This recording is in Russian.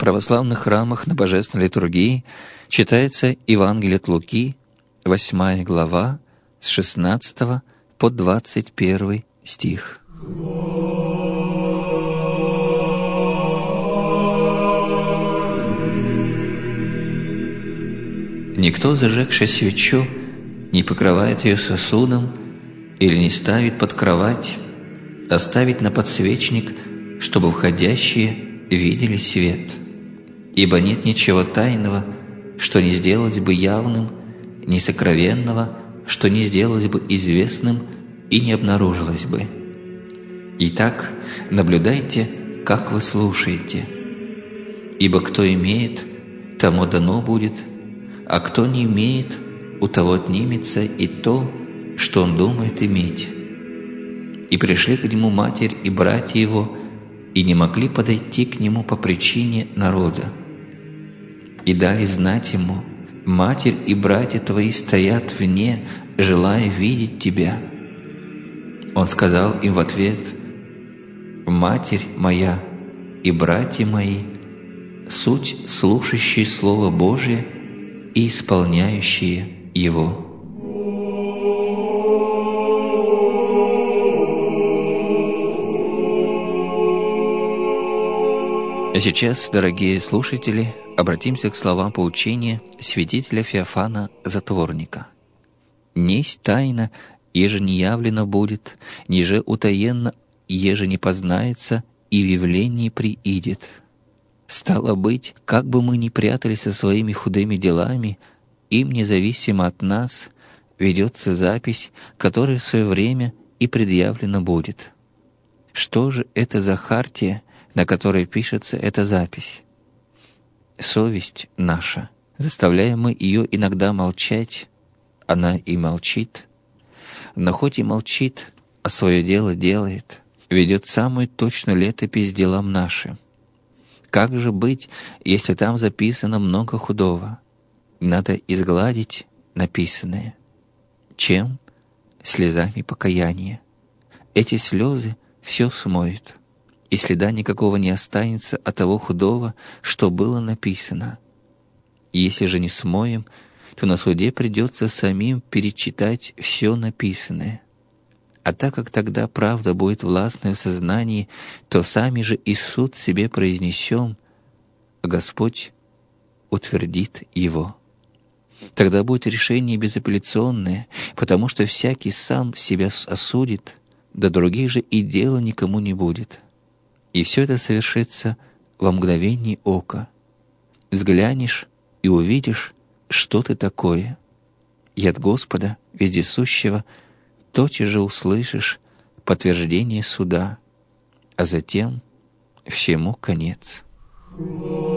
православных храмах на Божественной литургии читается Евангелие от Луки, 8 глава, с 16 по 21 стих. «Никто, зажегши свечу, не покрывает ее сосудом или не ставит под кровать, а ставит на подсвечник, чтобы входящие видели свет. Ибо нет ничего тайного, что не сделалось бы явным, ни сокровенного, что не сделалось бы известным и не обнаружилось бы. Итак, наблюдайте, как вы слушаете. Ибо кто имеет, тому дано будет, а кто не имеет, у того отнимется и то, что он думает иметь. И пришли к нему матерь и братья его, и не могли подойти к нему по причине народа. И дали знать ему: матерь и братья твои стоят вне, желая видеть тебя. Он сказал им в ответ: матерь моя и братья мои суть слушающие Слово Божие и исполняющие его». А сейчас, дорогие слушатели, обратимся к словам поучения святителя Феофана Затворника. «Несть тайна, еже не явлено будет, ниже утаенно, еже не познается, и в явлении приидет. Стало быть, как бы мы ни прятались со своими худыми делами, им независимо от нас ведется запись, которая в свое время и предъявлена будет. Что же это за хартия, на которой пишется эта запись? Совесть наша. Заставляем мы ее иногда молчать, она и молчит. Но хоть и молчит, а свое дело делает, ведет самую точную летопись делам нашим. Как же быть, если там записано много худого? Надо изгладить написанное. Чем? Слезами покаяния. Эти слезы все смоют, и следа никакого не останется от того худого, что было написано. Если же не смоем, то на суде придется самим перечитать все написанное. А так как тогда правда будет властна в сознании, то сами же и суд себе произнесем, а Господь утвердит его. Тогда будет решение безапелляционное, потому что всякий сам себя осудит, до других же и дела никому не будет. И все это совершится во мгновение ока. Взглянешь и увидишь, что ты такое. И от Господа, вездесущего, тотчас же услышишь подтверждение суда, а затем всему конец».